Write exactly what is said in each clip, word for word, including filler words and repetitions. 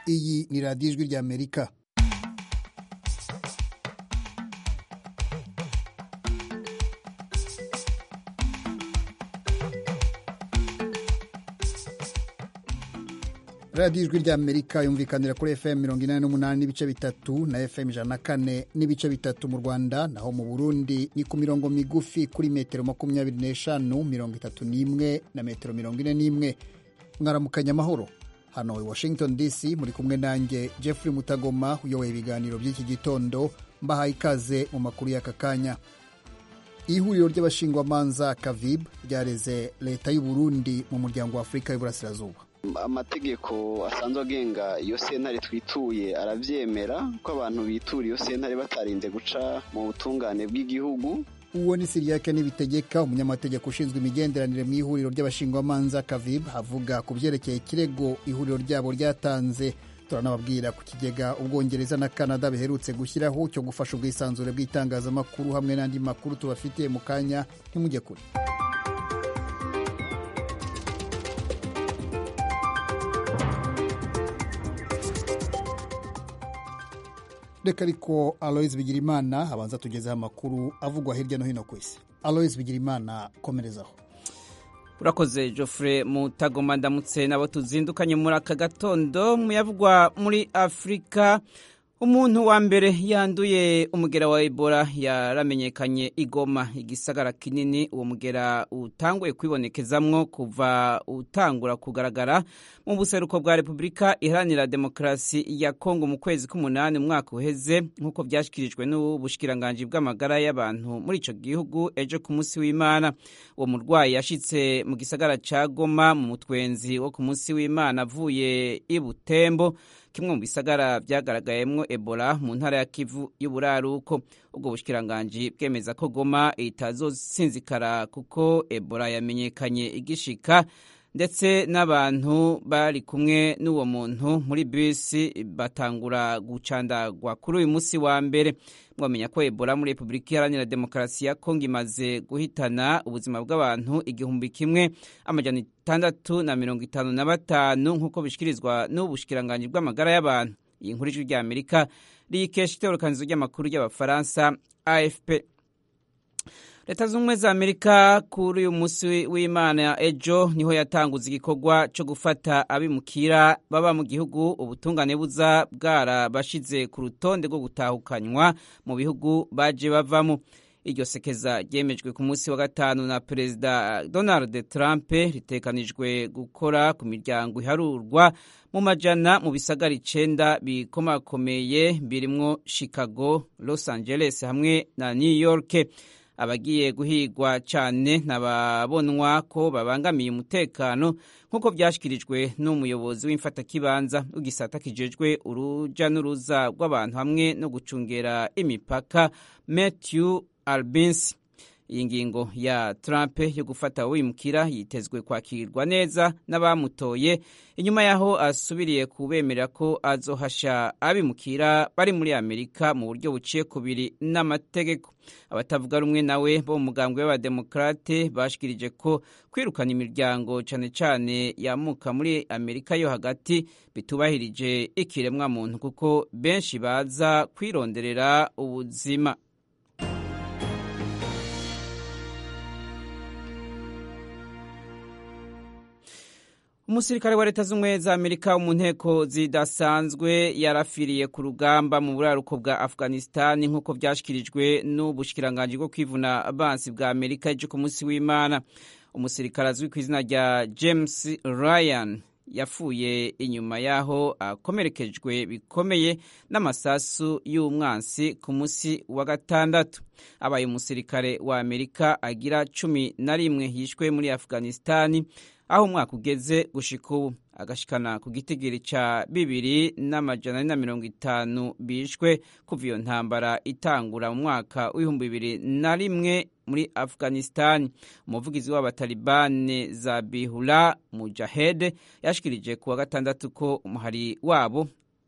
Iyi ni radiyo ijwi ry'Amerika. radiyo ijwi ry'Amerika yumvikanira kuri F M mirongo inani n'umunani n'ibice bitatu na F M ijana na kane n'ibice bitatu mu Rwanda, naho mu Burundi ni ku mirongo migufi kuri metero makumyabiri n'eshanu, mirongo itatu n'imwe na metero mirongo ine n'imwe. Mwaramukanya amahoro. Hano i Washington D C muri kumwe nanjye Jeffrey Mutagoma uyoboye ibiganiro by'iki gitondo, mbahaye ikaze mu makuru y'aka kanya. Ihuriro ry'abashingwamanza Kavib ryareze leta y'u Burundi mu muryango wa Afurika y'Uburasirazuba. Amategeko asanzwe agenga iyo sentare twituye aravyemera ko abantu bitura iyo sentare batarinze guca mu butungane bw'igihugu. Uwo ni Siriake Nibitegeka, umunyamategeko ushinzwe imigenderanire mu ihuriro ry'abashingwamanza Kavib, avuga ku byerekeye ikirego ihuriro ryabo ryatanze. Turanababwira ku kigega Ubwongereza na Canada biherutse gushyiraho cyo gufasha ubwisanzure bw'itangazamakuru hamwe n'andi makuru tubafitiye mu kanya, ntimujye kure. Reka ariko Aloys Bigirimana abanza tugezeho amakuru avugwa hirya no hino ku isi. Aloys Bigirimana, komerezaho. Urakoze Geoffrey Mutagoma, ndamutse nabo tuzindukanye muri aka gatondo. Muyavugwa muri Afrika, umuntu wa mbere yanduye umugera wa Ebola yaramenyekanye i Goma, igisagara kinini uwo mugera utanguye kwibonekezamwo kuva utangura kugaragara mu buseruko bwa Repubulika Iharanira Demokarasi ya Kongo mu kwezi k'umunani umwaka uheze, nk'uko byashyikirijwe n'ubushikiranganje bw'amagara y'abantu muri ico gihugu ejo ku munsi w'Imana. Uwo murwayi yashitse mu gisagara ca Goma mu mutwenzi wo ku munsi w'Imana avuye i Butembo, kimwe mu bisagara byagaragayemwo Ebola mu ntara ya Kivu y'Uburaruko. Ubwo bushikiranganje bwemeza ko Goma itazosinzikara kuko Ebola yamenyekanye igishika, ndetse n'abantu bari kumwe n'uwo muntu muri bisi batangura gucandagwa kuri uyu munsi wa mbere. Mwamenya ko Ebola muri Repubulika Iharanira Demokarasi ya Kongo imaze guhitana ubuzima bw'abantu igihumbi kimwe amajana itandatu na mirongo itanu na batanu, nk'uko bishikirizwa n'ubushikiranganje bw'amagara y'abantu. Iyi nkuru y'ijwi ry'Amerika riyikesha itororokanizo ry'amakuru y'abafaransa A F P. Leta z'ubumwe za Amerika kuri uyu munsi w'Imana ejo niho yatanguza igikorwa cyo gufata abimukira baba mu gihugu ubutungane buza bwarabashize ku rutonde rwo gutahukanywa mu bihugu baje bavamo. Iryo sekeza ryemejwe ku munsi wa gatanu na Perezida Donald Trump, ritekanijwe gukora ku miryango iharurwa mu majana mu bisagara icenda bikomakomeye birimwo Chicago, Los Angeles hamwe na New York. Abagiye guhigwa cyane nababonwa ko babangamiye umutekano, nk'uko byashyikirijwe n'umuyobozi w'imfatakibanza w'igisata kijejwe uruja n'uruza rw'abantu hamwe no gucungera imipaka, Matthew Albence. Iyi ngingo ya Trump yo gufata wimukira yitezwe kwakirwa neza n'abamutoye, inyuma yaho asubiriye kubemerera ko azohasha abimukira bari muri Amerika mu buryo buciye kubiri n'amategeko. Abatavuga rumwe nawe bo mu mugambwe w'abademokrate bashikirije ko kwirukana imiryango cane cane yamuka muri Amerika yo hagati bitubahirije ikiremwa muntu, kuko benshi baza kwironderera ubuzima. Umusirikare wa Leta z'ubumwe za Amerika mu nteko zidasanzwe yarafiriye ku rugamba mu buraruko bwa Afghanistan, nk'uko byashyikirijwe n'ubushikiranganje bwo kwivuna abansi bwa Amerika ejo ku munsi w'Imana. Umusirikare azwi ku izina rya James Ryan yafuye inyuma yaho akomerekejwe bikomeye n'amasasu y'umwansi ku munsi wa gatandatu. Abaye umusirikare wa Amerika agira cumi na rimwe yishwe muri Afghanistan, aho umwaka ugeze gushika ubu agashikana ku gitigiri ca bibiri n'amajana na mirongo itanu bishwe kuva iyo ntambara itangura mu mwaka w'ibihumbi bibiri na rimwe muri Afghanistan. Umuvugizi w'abatalibane Zabihullah Mujahid yashikirije kuwa gatandatu ko umuhari wabo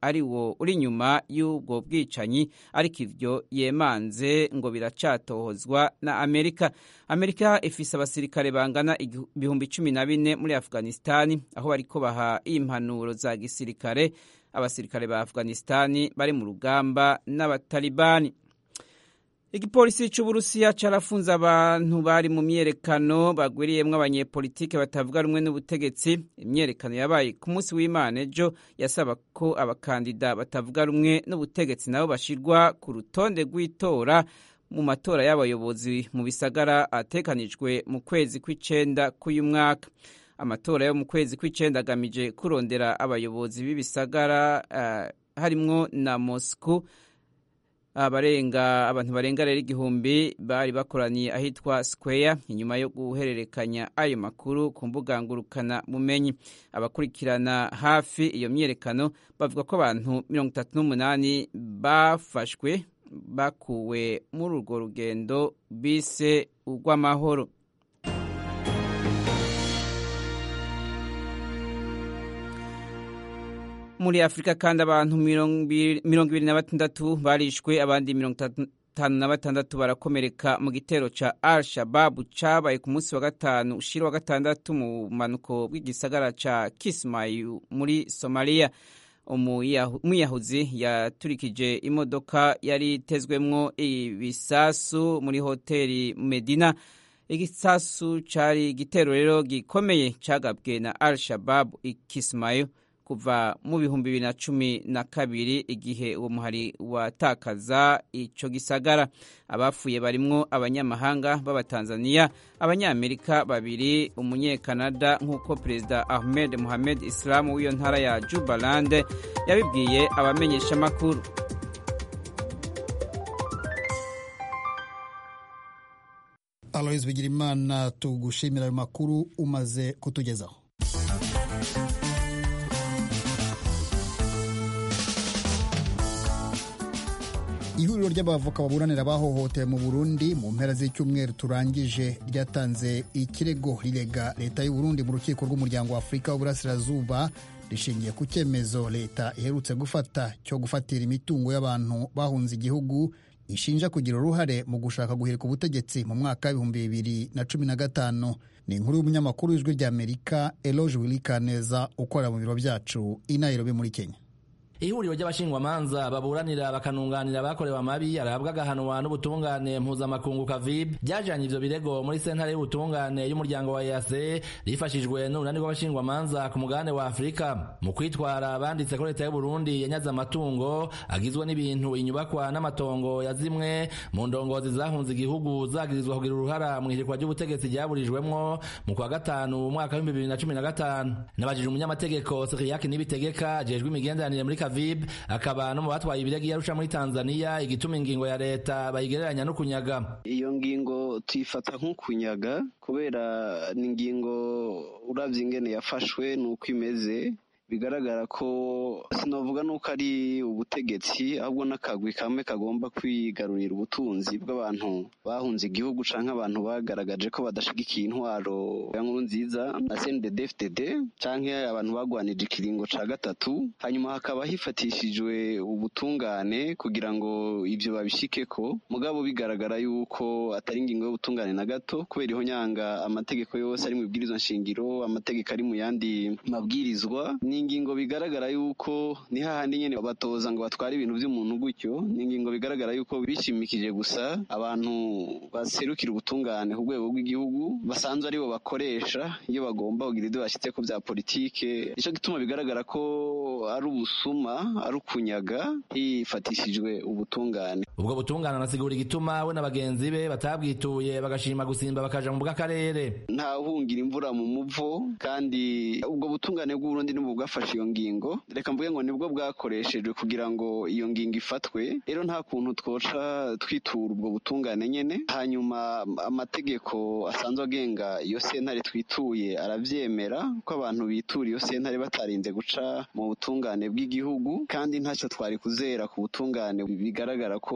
ari wo uri inyuma y'ubwo bwicanyi ariko ivyo yemanze ngo biracatohozwa na Amerika. Amerika ifise abasirikare bangana ibihumbi cumi na bine muri Afghanistani aho bariko baha impanuro za gisirikare abasirikare ba Afghanistani bari mu rugamba n'abatalibani. Igipolisi c'Uburusiya carafunze abantu bari mu myerekano bagwiriyemwo abanyepolitike batavuga rumwe n'ubutegetsi. Imyerekano yabaye ku munsi w'Imana ejo yasaba ko abakandida batavuga rumwe n'ubutegetsi nabo bashirwa ku rutonde rw'itora mu matora y'abayobozi mu bisagara atekanijwe mu kwezi kw'icenda k'uyu mwaka. Amatora yo mu kwezi kw'icenda agamije kurondera abayobozi b'ibisagara uh, harimwo na Moscow. Abarenga abantu barenga rero igihumbi bari bakoraniye ahitwa Square inyuma yo guhererekanya ayo makuru ku mbuga ngurukana bumenyi. Abakurikirana hafi iyo myerekano bavuga ko abantu mirongo itatu n'umunani bafashwe bakuwe muri urwo rugendo bise urw'amahoro. Muri Afrika kandi abantu mirongo ibiri na batandatu barishwe abandi mirongo itanu na batandatu barakomereka mu gitero ca Al-Shabaab cabaye ku munsi wa gatanu ushira wa gatandatu mu manuko bw'igisagara ca Kismayu muri Somalia. Umuyahuzi yaturikije imodoka yari itezwemwo ibisasu muri hoteli Medina. Igisasu cari igitero rero gikomeye cagabwe na Al-Shabaab i Kismayu kuva mu bihumbi bibiri na cumi na kabiri igihe uwo muhari watakaza ico gisagara. Abafuye barimwo abanyamahanga b'Abatanzania, Abanyamerika babiri, Umunyekanada nk'uko Perezida Ahmed Mohamed Islam w'iyo ntara ya Jubaland yabibwiye abamenyesha makuru. Aloys Bigirimana, tugushimira ayo makuru umaze kutugezaho. Ihuriro ry'abavoka baburanira bahohotewe mu Burundi mu mpera z'icyumweru turangije ryatanze ikirego rirega leta y'u Burundi mu rukiko rw'umuryango wa Afurika w'Uburasirazuba rishingiye ku cyemezo leta iherutse gufata cyo gufatira imitungo y'abantu bahunze igihugu ishinja kugira uruhare mu gushaka guhirika ubutegetsi mu mwaka w'ibihumbi bibiri na cumi na gatanu. Ni inkuru y'umunyamakuru w'ijwi ry'Amerika Eloge Wilikaneza ukorera mu biro byacu i Nairobi muri Kenya. Ihuriro ry'abashingwamanza baburanira bakanunganira abakorewe amabi arabwa agahanwa n'ubutungane mpuzamakungu Kavib byajanye ivyo birego muri sentare y'ubutungane y'umuryango wa E A C rifashijwe n'urunani rw'abashingwamanza ku mugabane wa Afurika. Mu kwitwara banditse ko leta y'u Burundi yanyaze amatungo agizwe n'ibintu inyubakwa n'amatongo ya zimwe mu ndongozi zahunze igihugu zagirizwa kugira uruhara mu ihirikwa ry'ubutegetsi ryaburijwemwo mu kwa gatanu mu mwaka wa bibiri na cumi na gatanu. Nabajije umunyamategeko Siriyaki Nibitegeka ajejwe imigenderanire muri Vib akaba no mu batwaye ibirego yarusha muri Tanzania igituma ingingo ya leta bayigereranya no kunyaga. Iyo ngingo tuyifata nk'ukunyaga kubera ni ingingo uravye ingene yafashwe nuko imeze bigaragara ko sinovuga nuko ari ubutegetsi ahubwo n'akagwi kamwe kagomba kwigarurira ubutunzi bw'abantu bahunze igihugu canke abantu bagaragaje ko badashigikiye intwaro ya Nkurunziza na C N D D F D D canke abantu bagwanije ikiringo ca gatatu, hanyuma hakaba hifatishijwe ubutungane kugira ngo ivyo babishikeko. Mugabo bigaragara yuko atari ingingo y'ubutungane na gato kubera iho nyanga amategeko yose ari mu bibwirizwa nshingiro, amategeko ari mu yandi mabwirizwa. Ni ingingo bigaragara yuko ni hahandi nyene batoza ngo batware ibintu vy'umuntu gutyo. Ni ingingo bigaragara yuko bishimikije gusa abantu baserukira ubutungane ku rwego rw'igihugu basanzwe aribo bakoresha iyo bagomba kugira ibyo bashitse ko vya politike. Nico gituma bigaragara ko ari ubusuma, ari ukunyaga hifatishijwe ubutungane. Ubwo butungane anasigura igituma we n'abagenzi be batabwituye bagashima gusimba bakaja mu bw'akarere. Nta hungira imvura mu muvo, kandi ubwo butungane bw'u Burundi nibwo bwafashe iyo ngingo. Reka mvuge ngo nibwo bwakoreshejwe kugira ngo iyo ngingo ifatwe. Rero nta kuntu twoca twitura ubwo butungane nyene. Hanyuma amategeko asanzwe agenga iyo sentare twituye aravyemera ko abantu bitura iyo sentare batarinze guca mu butungane bw'igihugu, kandi ntacyo twari kuzera ku butungane bigaragara ko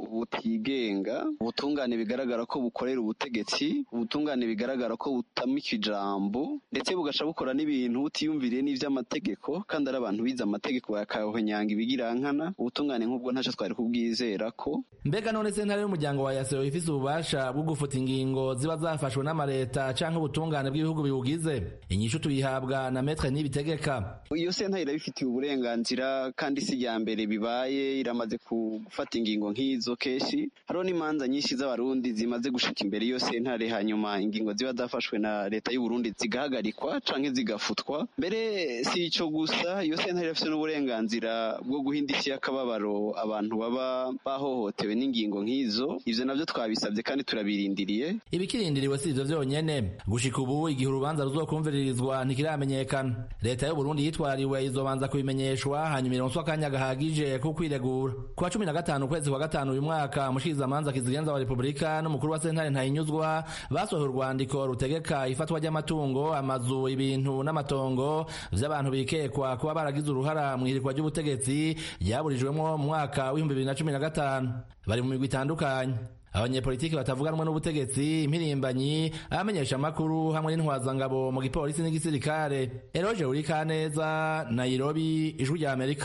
butigenga, ubutungane bigaragara ko bukorera ubutegetsi, ubutungane bigaragara ko butamika ijambo ndetse bugaca bukora n'ibintu utiyumviriye n'ivy'amategeko amategeko kandi ari abantu bize amategeko bakahonyanga ibigirankana ubutungane nk'ubwo ntaco twari kubwizera ko. Mbega none sentare y'umuryango wa yase ifise ububasha bwo gufuta ingingo ziba zafashwe n'amareta canke ubutungane bw'ibihugu biwugize? Inyishu tuyihabwa na Maître Nibitegeka. Iyo sentare irabifitiye uburenganzira kandi si ya mbere bibaye, iramaze gufata ingingo nk'izo keshi. Hariho n'imanza nyinshi z'abarundi zimaze gushika imbere iyo sentare, hanyuma ingingo ziba zafashwe na leta y'u Burundi zigahagarikwa canke zigafutwa. Mbere si ico gusa, iyo sentare irafise n'uburenganzira bwo guhindisha akababaro abantu baba bahohotewe n'ingingo nk'izo. Ivyo navyo twabisabye kandi turabirindiriye. Ibikirindiriwe si ivyo vyonyene. Gushika ubu igihe urubanza ruzokumviririzwa ntikiramenyekana. Leta y'u Burundi yitwariwe izobanza kubimenyeshwa hanyuma ironswa akanya gahagije ko kwiregura. Kuwa cumi na gatanu ukwezi kwa gatanu uyu mwaka mushikirizamanza kizigenza wa Republika n'umukuru wa sentare Ntahinyuzwa basohoye urwandiko rutegeka ifatwa ry'amatungo, amazu, ibintu n'amatongo vy'abantu bikekwa kuba baragize uruhara mu ihirikwa ry'ubutegetsi ryaburijwemwo mu mwaka w'ibihumbi bibiri na cumi na gatanu. Bari mu migwi itandukanye: abanyepolitiki batavuganwa n'ubutegetsi, impirimbanyi, abamenyesha amakuru hamwe n'intwazangabo mu gipolisi n'igisirikare. Eroje Urikaneza, Nairobi, Ijwi rya Amerika.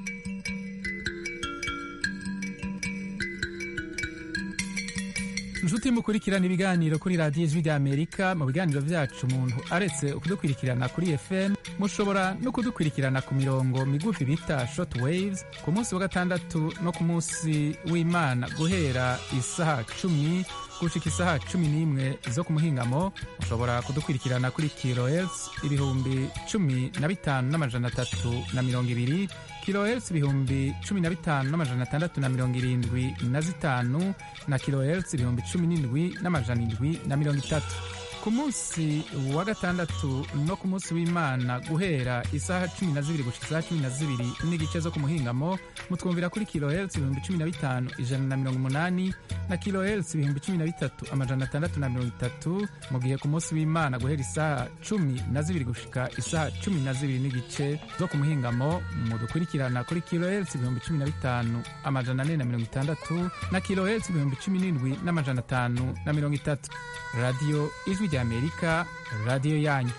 Nshuti mukurikirana ibiganiro kuri radiyo Ijwi rya Amerika. Mu biganiro vyacu umuntu aretse ukudukurikirana kuri F M, mushobora no kudukurikirana ku mirongo migufi bita short waves ku munsi wa gatandatu no ku munsi w'Imana guhera isaha cumi gushika isaha cumi n'imwe zo ku muhingamo. Mushobora kudukurikirana kuri kilohertz ibihumbi cumi na bitanu n'amajana atatu na mirongo ibiri, kilohertz ibihumbi cumi na bitanu n'amajana atandatu na mirongo irindwi na zitanu na kilohertz ibihumbi cumi n'indwi n'amajana indwi na mirongo itatu. Ku munsi wa gatandatu no ku munsi w'Imana guhera isaha cumi na zibiri gushika isaha cumi na zibiri n'igice zo ku muhingamo mutwumvira kuri kilohertz ibihumbi cumi na bitanu ijana na mirongo umunani na kilohertz ibihumbi cumi na bitatu amajana atandatu na mirongo itatu, mu gihe ku munsi w'Imana guhera isaha cumi na zibiri gushika isaha cumi na zibiri n'igice zo ku muhingamo mudukurikirana kuri kilohertz ibihumbi cumi na bitanu amajana ane na mirongo itandatu na kilohertz ibihumbi cumi n'indwi n'amajana atanu na mirongo itatu. Radio Ijwi rya Amerika, radio yanyu.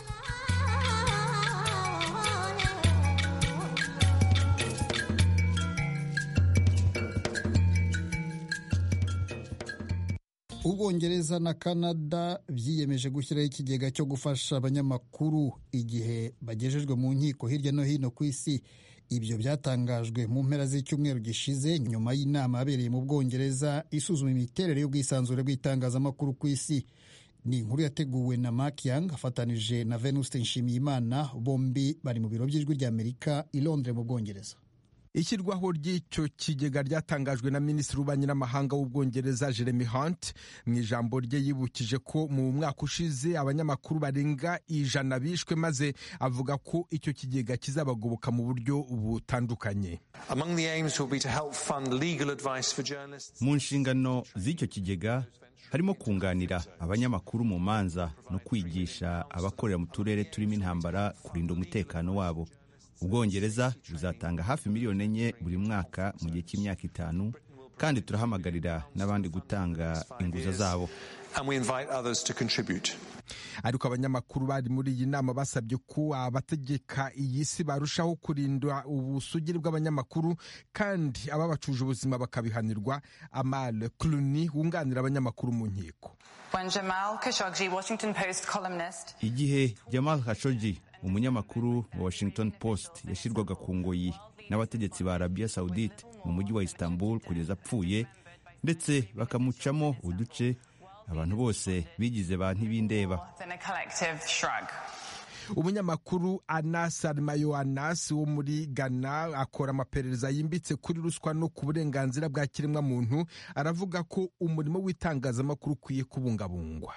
Ubwongereza na Canada vyiyemeje gushyiraho ikigega cyo gufasha abanyamakuru igihe bagejejwe mu nkiko hirya no hino ku isi. Ibyo byatangajwe mu mpera z'icyumweru gishize nyuma y'inama yabereye mu Bwongereza isuzuma imiterere y'ubwisanzure bw'itangazamakuru ku isi. Ni inkuru yateguwe na Mark Young afatanije na Venuste Nshimiyimana, bombi bari mu biro by'Ijwi rya Amerika i Londres mu Bwongereza. Ishyirwaho ry'icyo kigega ryatangajwe na Minisitiri w'Ububanyi n'Amahanga w'Ubwongereza Jeremy Hunt. Mu ijambo rye yibukije ko mu mwaka ushize abanyamakuru barenga ijana bishwe, maze avuga ko icyo kigega kizabagoboka mu buryo butandukanye. Mu nshingano z'icyo kigega harimo kunganira abanyamakuru mu manza no kwigisha abakorera mu turere turimo intambara kurinda umutekano wabo. Ubwongereza buzatanga hafi miliyoni enye buri mwaka mu gihe cy'imyaka itanu, kandi turahamagarira n'abandi gutanga inguza zabo. Ariko abanyamakuru bari muri iyi nama basabye ko abategeka iyi si barushaho kurinda ubusugire bw'abanyamakuru kandi ababacuje ubuzima bakabihanirwa. Amal Clooney wunganira abanyamakuru mu nkiko. Igihe Jamal Khashoggi, umunyamakuru wa Washington Post, yashirwaga ku ngoyi n'abategetsi ba Arabia Saudite mu mujyi wa Istanbul kugeza apfuye, ndetse bakamucamo uduce, abantu bose bigize ba ntibindeba. Umunyamakuru Anas Armayo Anas wo muri Ghana akora amaperereza yimbitse kuri ruswa no ku burenganzira bwa kiremwa muntu, aravuga ko umurimo w'itangazamakuru ukwiye kubungabungwa.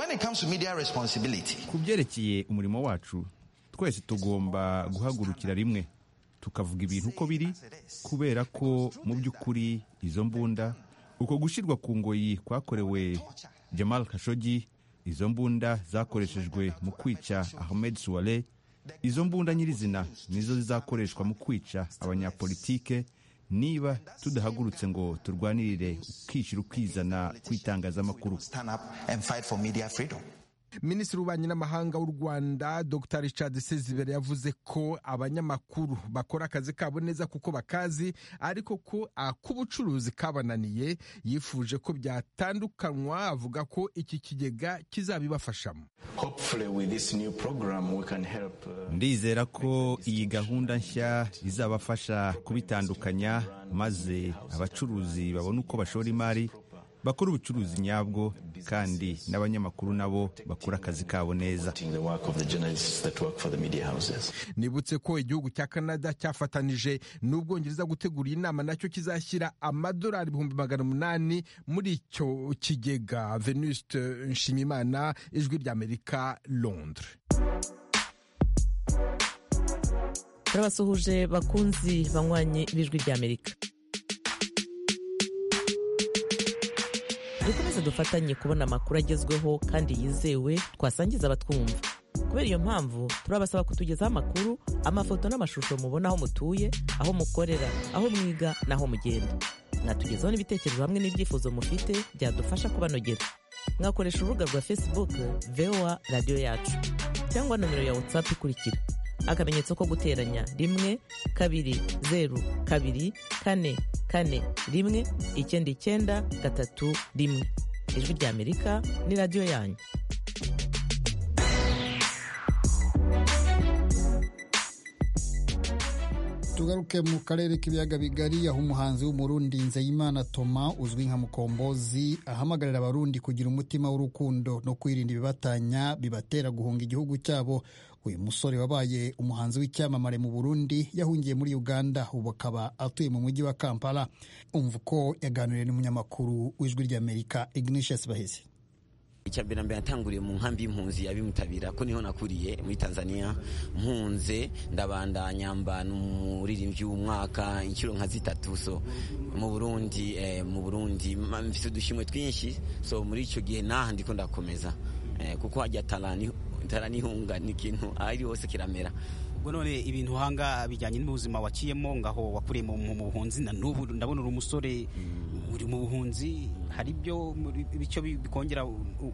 Ku byerekeye umurimo wacu, twese tugomba guhagurukira rimwe tukavuga ibintu uko biri, kubera ko mu by'ukuri izo mbunda, uko gushyirwa ku ngoyi kwakorewe Jamal Khashoggi, izo mbunda zakoreshejwe mu kwica Ahmed Suwale, izo mbunda nyirizina nizo zizakoreshwa mu kwica abanyapolitike niba tudahagurutse ngo turwanirire ukishyira ukizana kw'itangazamakuru. Minisitiri w'ububanyi n'amahanga w'u Rwanda Dr Richard Sezibera yavuze ko abanyamakuru bakora akazi kabo neza kuko bakazi, ariko ko ak'ubucuruzi kabananiye. Yifuje ko byatandukanywa, avuga ko iki kigega kizabibafashamo. Ndizera ko iyi gahunda nshya izabafasha kubitandukanya, maze abacuruzi babona uko bashora imari, bakora ubucuruzi nyabwo, kandi n'abanyamakuru nabo bakora akazi kabo neza. Nibutse ko igihugu cya Canada cyafatanije n'Ubwongereza gutegura iyi nama, nacyo kizashyira amadolari ibihumbi magana umunani muri icyo kigega. Venuste Nshimiyimana, Ijwi ry'Amerika, Londres. Turabasuhuje bakunzi banywanyi b'Ijwi ry'Amerika. Dukomeze dufatanye kubona amakuru agezweho kandi yizewe twasangiza abatwumva. Kubera iyo mpamvu turabasaba kutugezaho amakuru, amafoto n'amashusho mubona aho mutuye, aho mukorera, aho mwiga n'aho mugenda. Mwatugezaho n'ibitekerezo hamwe n'ibyifuzo mufite byadufasha kubanogera. Mwakoresha urubuga rwa Facebook V O A Radio Yacu cyangwa nomero ya WhatsApp ikurikira: akamenyetso ko guteranya rimwe kabiri zeru kabiri kane kane rimwe icyenda icyenda gatatu rimwe. Ijwi ry'Amerika ni radio yanyu. Tugaruke mu karere k'ibiyaga bigari, aho umuhanzi w'umurundi Nzeyimana Thomas uzwi nka Mukombozi ahamagarira abarundi kugira umutima w'urukundo no kwirinda ibibatanya bibatera guhunga igihugu cyabo. Uyu musore wabaye umuhanzi w'icyamamare mu Burundi yahungiye muri Uganda, ubu akaba atuye mu mujyi wa Kampala. Umva ko yaganiriye n'umunyamakuru w'Ijwi ry'Amerika Ignatius Bahisi. Icyambere mbere natanguriye mu nkambi y'impunzi yabimutabira, ko niho nakuriye muri Tanzania. Mpunze ndabandanya mba n'umuririmbyi w'umwaka inshuro nka zitatu. So mu Burundi eh, mu Burundi mfite udushimwe twinshi. So muri icyo gihe naha ndiko ndakomeza eh, kuko hajya talani talani hunga ni kintu ari hose kiramera. Ubwo none ibintu hanga bijyanye n'ubuzima waciyemo ngaho wakuriye mu buhunzi na n'ubu ndabona uri umusore uri mu buhunzi, hari ibyo bico bikongera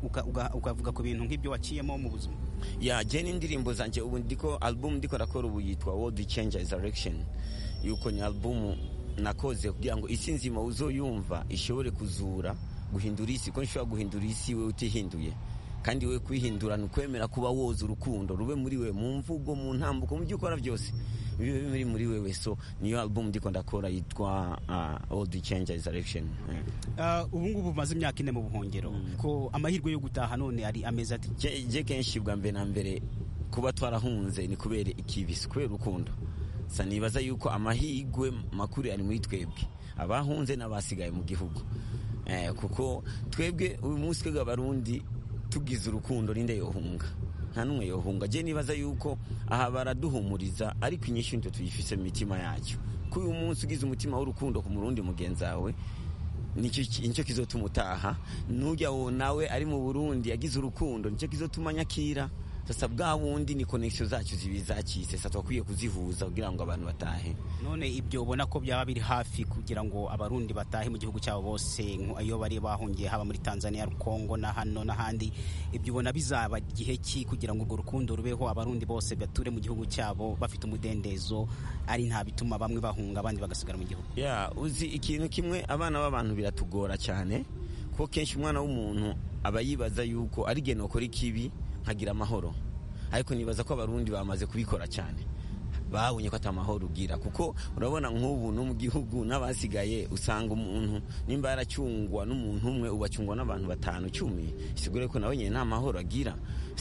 ukavuga ku bintu nk'ibyo waciyemo mu buzima? Ya je n'indirimbo zanje ubu ndiko album ndiko rakora ubu yitwa World Change Direction. Yuko ni album nakoze kugira ngo isi nzima uzoyumva ishobore kuzura guhindura isi, ko nshobora guhindura isi we utihinduye, kandi we kwihindura nukwemera kuba woza urukundo rube muri we mu mvugo, mu ntambuko, mu byukora byose bibe muri muri wewe. So niyo album ndiko ndakora yitwa uh, All the Changes Direction. Uh, ubu ngubu maze imyaka ine mu buhongero, mm. ko amahirwe yo gutaha none ari ameza ati je, je kenshi bwa mbere na mbere kuba twarahunze ni kubera ikibisi, kubera urukundo. Sa nibaza yuko amahirwe makuru ari muri twebwe abahunze n'abasigaye mu gihugu, eh, kuko twebwe uyu munsi twebwe abarundi tugize urukundo rinde yohunga, nta numwe yohunga. Je nibaza yuko aha baraduhumuriza, ariko inyishu nto tuyifise mu mitima yacu. Ko uyu munsi ugize umutima w'urukundo ku murundi mugenzawe, nicyo nicyo kizotumutaha. Nujya wo nawe ari mu Burundi yagize urukundo, nicyo kizotuma nyakira. Sasa bwa wundi ni connection zacu zibizakise, sasa twakwiye kuzihuza kugira ngo abantu batahe. None ibyo ubona ko byaba biri hafi kugira ngo abarundi batahe mu gihugu cyabo bose, ayo bari bahungiye haba muri Tanzania, Kongo na hano n'ahandi, ibyo ubona bizaba gihe ki kugira ngo urwo rukundo rubeho, abarundi bose bature mu gihugu cyabo bafite umudendezo, ari nta bituma bamwe bahunga abandi bagasigara mu gihugu? Yeah, uzi ikintu kimwe, abana b'abantu biratugora cyane, ko kenshi umwana w'umuntu aba yibaza yuko ari geno kora ikibi hagira amahoro, ariko nibaza ko abarundi bamaze kubikora cyane, babonye ko atamahoro ugira. Kuko urabona nk'ubu no mu gihugu n'abasigaye usanga umuntu nimba yaracungwa n'umuntu umwe ubacungwa n'abantu batanu cumi, sigure ko nawe nyine nta mahoro agira.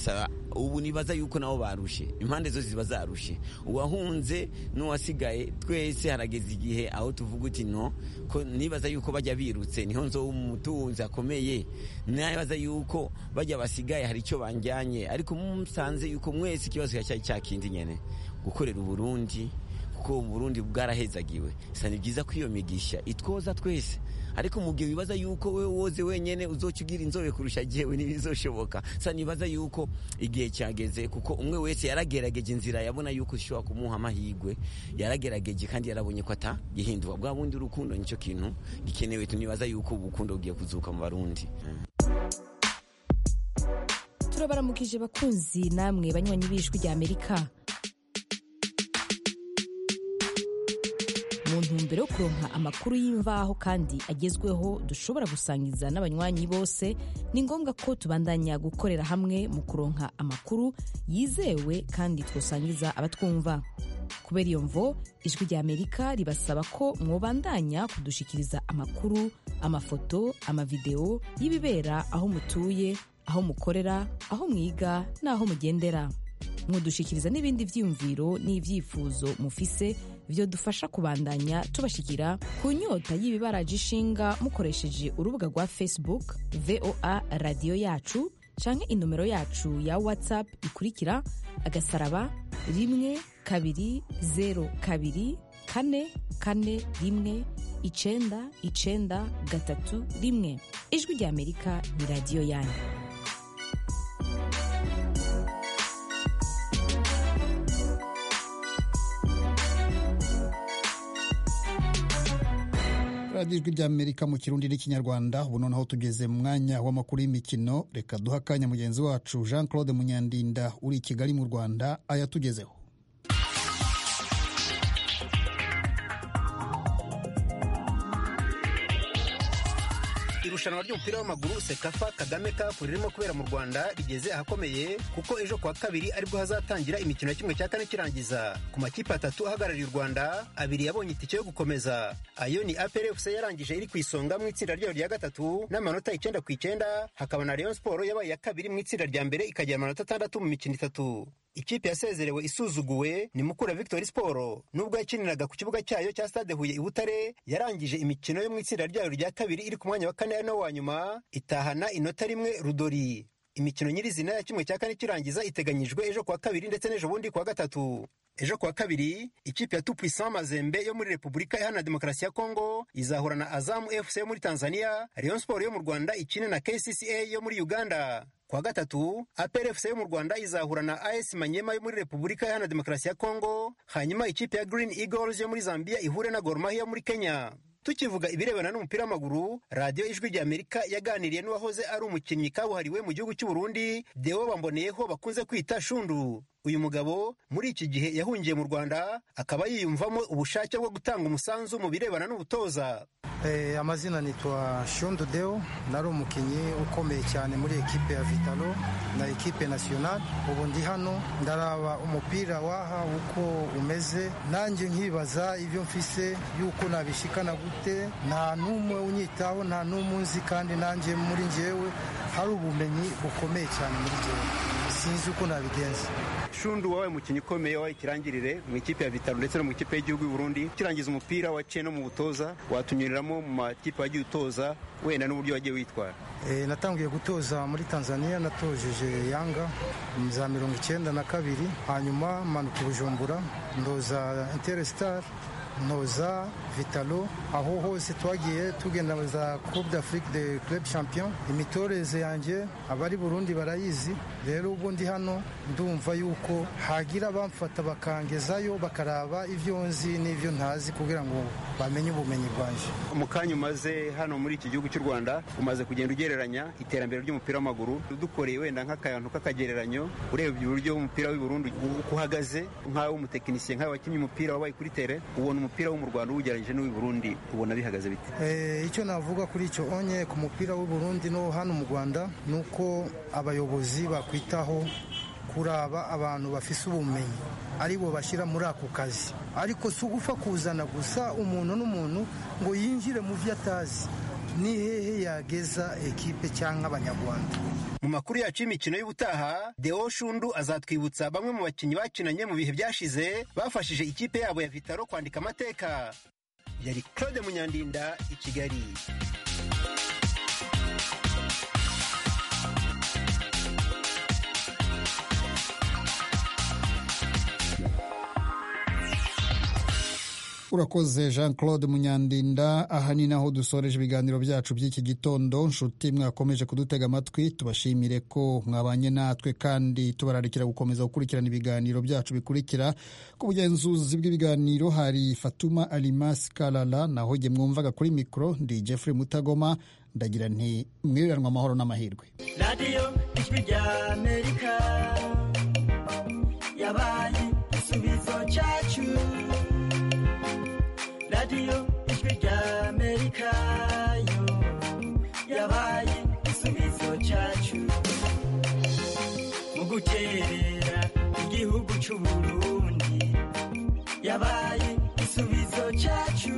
Ubu nibaza yuko nabo barushe, impande zose ziba zarushe, uwahunze n'uwasigaye, twese harageze igihe aho tuvuga uti no, ko nibaza yuko bajya birutse niho nzo umutunzi akomeye, nibaza yuko bajya basigaye hari icyo banjyanye, ariko musanze yuko mwese ikibazo cyari cyakindi nyene gukorera Burundi, kuko Burundi bwarahezagiwe. Sani byiza ko iyo migisha itwoza twese, ariko mu gihe wibaza yuko we woze wenyene uzocugira inzobe kurusha jewe ntibizoshoboka. Sani nibaza yuko igihe cyageze, kuko umwe wese yaragerageje inzira yabona yuko ushobora kumuha amahirwe, yaragerageje kandi yarabonye ko ata gihindura. Bwa bundi urukundo nicyo kintu gikenewe, tunibaza yuko ubukundo bugiye kuzuka mu Barundi. turabaramukije bakunzi namwe banywanyi b'ijwi rya Amerika. Mu ntumbero yo kuronka amakuru y'imvaho kandi agezweho dushobora gusangiza n'abanywanyi bose, ni ngombwa ko tubandanya gukorera hamwe mu kuronka amakuru yizewe kandi twosangiza abatwumva. Kubera iyo mvo, ijwi rya Amerika ribasaba ko mwobandanya kudushikiriza amakuru, amafoto, amavideo y'ibibera aho mutuye, aho mukorera, aho mwiga n'aho mugendera. Mudushikiriza n'ibindi vyiyumviro n'ivyifuzo mufise vyo dufasha kubandanya tubashikira ku nyota y'ibibaraje ishinga mukoresheje urubuga rwa Facebook V O A Radio Yacu canke inomero yacu ya WhatsApp ikurikira agasaraba rimwe kabiri zero kabiri kane kane rimwe icenda icenda gatatu rimwe. Ijwi rya Amerika ni radio yanyu. Ijwi rya Amerika mu Kirundi n'Ikinyarwanda. Ubu noneho tugeze mu mwanya w'amakuru y'imikino. Reka duha akanya mugenzi wacu Jean Claude Munyandinda uri i Kigali mu Rwanda ayatugezeho. Irushanwa ry'umupira w'amaguru Sekafa Kagame Cup ririmo kubera mu Rwanda rigeze ahakomeye, kuko ejo kuwa kabiri aribwo hazatangira imikino ya kimwe cya kane kirangiza. Ku makipe atatu ahagarariye u Rwanda, abiri yabonye itike yo gukomeza. Ayo ni A P R F C yarangije iri ku isonga mu itsinda ryayo rya gatatu n'amanota icyenda ku icyenda, hakaba na Rayon Sport yabaye ya kabiri mu itsinda rya mbere ikagira amanota atandatu mu mikino itatu. Ikipe yasezerewe isuzuguwe ni Mukura Victory Sport. Nubwo yakiniraga ku kibuga cyayo cya Stade Huye i Butare, yarangije imikino yo mu itsinda ryayo rya kabiri iri ku mwanya wa kane no wa nyuma, itahana inota rimwe rudori. Imikino nyirizina ya kimwe cya kane kirangiza iteganyijwe ejo kuwa kabiri ndetse n'ejo bundi kuwa gatatu. Ejo kuwa kabiri, ikipe ya Tout-Puissant Mazembe yo muri Repubulika Iharanira Demokarasi ya Kongo izahura na Azam F C yo muri Tanzania, Rayon Sport yo mu Rwanda ikine na K C C A yo muri Uganda. Kwa gatatu, A P R F C yo mu Rwanda izahura na A S Manyema yo muri Repubulika Iharanira Demokarasi ya Kongo, hanyuma ikipe ya Green Eagles yo muri Zambia ihure na Gor Mahia yo muri Kenya. Tukivuga ibirebana n'umupira w'amaguru, Radio Ijwi rya Amerika yaganiriye n'uwahoze ari umukinnyi kabuhariwe mu gihugu cy'u Burundi, Deo Bamboneyeho bakunze kwita Shundu. Uyu mugabo muri iki gihe yahungiye mu Rwanda, akaba yiyumvamo ubushake bwo gutanga umusanzu mu birebana n'ubutoza. Eh, amazina nitwa Shundu Deo, nari umukinnyi ukomeye cyane muri ekipe ya Vitalo na ekipe nationale. Ubu ndi hano ndaraba umupira waha uko umeze, nanjye nkibaza ivyo mfise yuko nabishikana gute. Nta numwe unyitaho, nta numwe unzi, kandi nanjye muri njyewe hari ubumenyi bukomeye cyane muri njyewe, sinzi uko nabigenza. Shundu, wawe mukinnyi ukomeye wawe ikirangirire mu ikipe ya Vitalo ndetse no mu ikipe y'igihugu y'u Burundi, kirangiza umupira waciye no mu butoza, watunyuriramo mu makipe wagiye utoza, wenda n'uburyo wagiye witwara. E, natangiye gutoza muri Tanzania, natojeje Yanga za mirongo icyenda na kabiri, hanyuma manuka Bujumbura ndoza Interstar, noza Vitalo, aho hose twagiye tugenda za Coupe d'Afrique de Club Champion. Imitoreze yanjye abari Burundi barayizi, rero ubwo ndi hano ndumva yuko hagira bamfata bakangezayo bakaraba ivyo nzi n'ivyo ntazi kugira ngo bamenye ubumenyi bwanje. Mu kanya umaze hano muri iki gihugu cy'u Rwanda, umaze kugenda ugereranya iterambere ry'umupira w'amaguru, dukoreye wenda nk'akantu k'akagereranyo, urebye uburyo umupira w'i Burundi ukuhagaze nk'aho umutekinisiye, nk'aho wakinnye umupira wabaye kuri tere, ubona umupira wo mu Rwanda ugereranyije n'uw'i Burundi ubona bihagaze bite? Eh, icyo navuga kuri icyo onye ku mupira w'i Burundi no hano mu Rwanda nuko abayobozi bakwitaho kuraba abantu bafise ubumenyi aribo bashyira muri ako kazi, ariko si ugufa kuzana gusa umuntu n'umuntu ngo yinjire mu vyo atazi. Ni hehe yageza ekipe cyangwa abanyarwanda? Mu makuru yacu y'imikino y'ubutaha, Deo Shundu azatwibutsa bamwe mu bakinnyi bakinanye mu bihe byashize bafashije ikipe yabo ya Vitalo kwandika amateka. Yari Claude Munyandinda i Kigali. Urakoze Jean Claude Munyandinda. Aha ni naho dusoreje ibiganiro byacu by'iki gitondo. Nshuti mwakomeje kudutega amatwi, tubashimire ko mwabanye natwe kandi tubararikira gukomeza gukurikirana ibiganiro byacu bikurikira. Ku bugenzuzi bw'ibiganiro hari Fatuma Alimas Kalala, naho jye mwumvaga kuri mikro ndi Jeffrey Mutagoma. ndagira nti mwiriranwa amahoro n'amahirwe. radiyo ijwi rya amerika yabaye igisubizo cyacu, radiyo ijwi rya amerika yo yabaye igisubizo cyacu mu guterera igihugu cy'u Burundi, yabaye igisubizo cyacu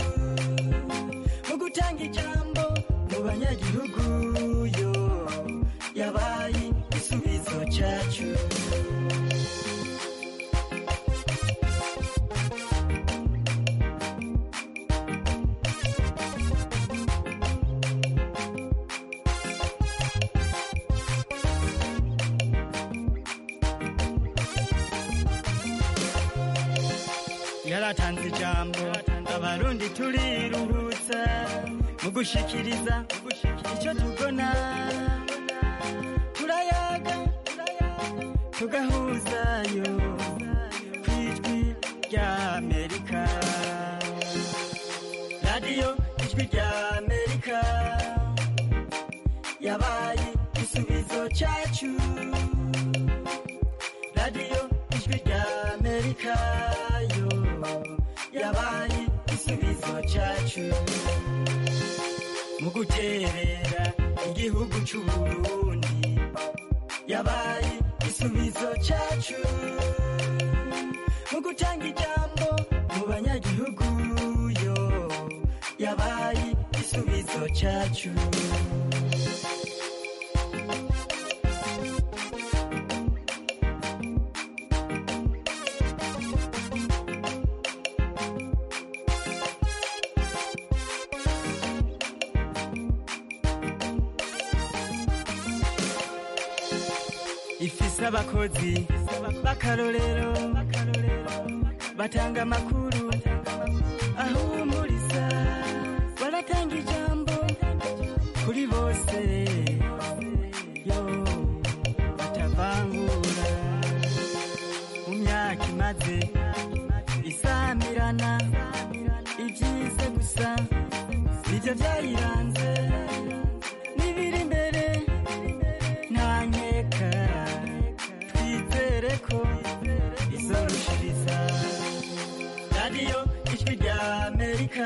mu gutanga ijambo mu banyagihugu yo yabaye igisubizo cyacu. Yaratanze ijambo abarundi turiruhutsa mu gushikiriza icyo tubona, turayaga tugahuzayo ku ijwi rya Amerika. radiyo ijwi rya Amerika yabaye igisubizo cyacu, radiyo ijwi rya Amerika yo yabaye igisubizo cyacu mu guterera igihugu cy'u Burundi, yabaye igisubizo cyacu mu gutanga ijambo mu banyagihugu yo yabaye igisubizo cyacu. Ifise abakozi b'akarorero batanga amakuru ahumuriza, baratanga ijambo kuri bose yo batavangura. mu myaka imaze isamirana ibyize gusa nibyo byayiranze, n'ibiri imbere ntanyeka twizere ko izorushiriza. radiyo ijwi rya Amerika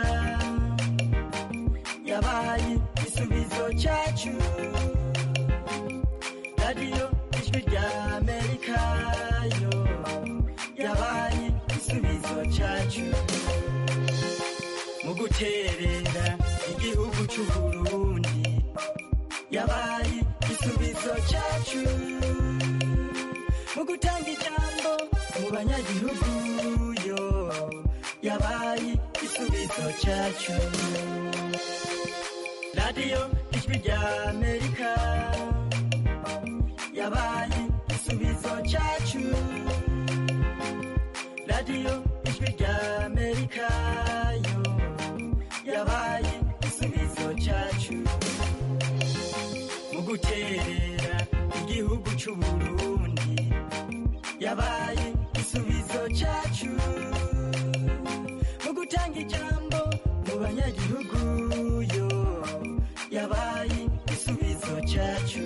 yabaye igisubizo cyacu, radiyo ijwi rya Amerika yo yabaye igisubizo cyacu mu guterera igihugu cy'u Burundi, yabaye igisubizo cyacu mu gutanga ijambo mu banyagihugu yo yabaye igisubizo cyacu. radiyo ijwi rya Amerika yabaye igisubizo cyacu, radiyo ijwi rya Amerika yo yabaye igisubizo cyacu mu guterera igihugu cy'u Burundi, yabaye igisubizo cyacu mu gutanga ijambo mu banyagihugu yo yabaye igisubizo cyacu.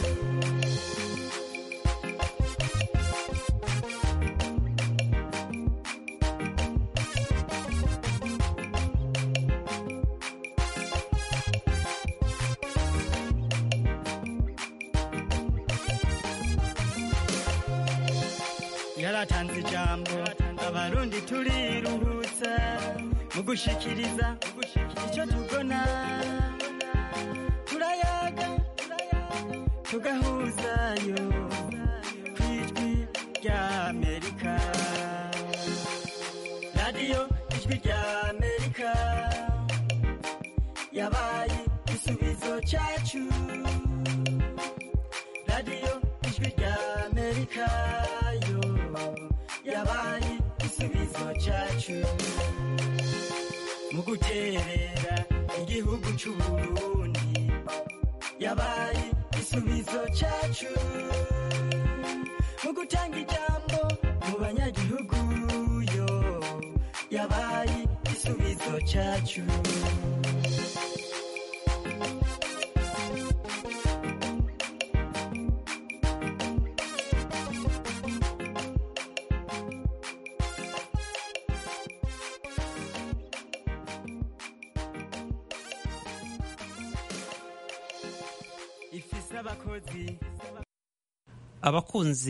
Yaratanze ijambo abarundi turiruhutsa mu gushikiriza icyo tubona, turayaga tugahuzayo ku ijwi rya Amerika. radiyo ijwi rya Amerika yabaye igisubizo cyacu, radiyo ijwi rya Amerika yo yabaye igisubizo cyacu mu guterera igihugu cy'u Burundi, yabaye igisubizo cyacu mu gutanga ijambo mu banyagihugu yo yabaye igisubizo cyacu. abakozi abakunzi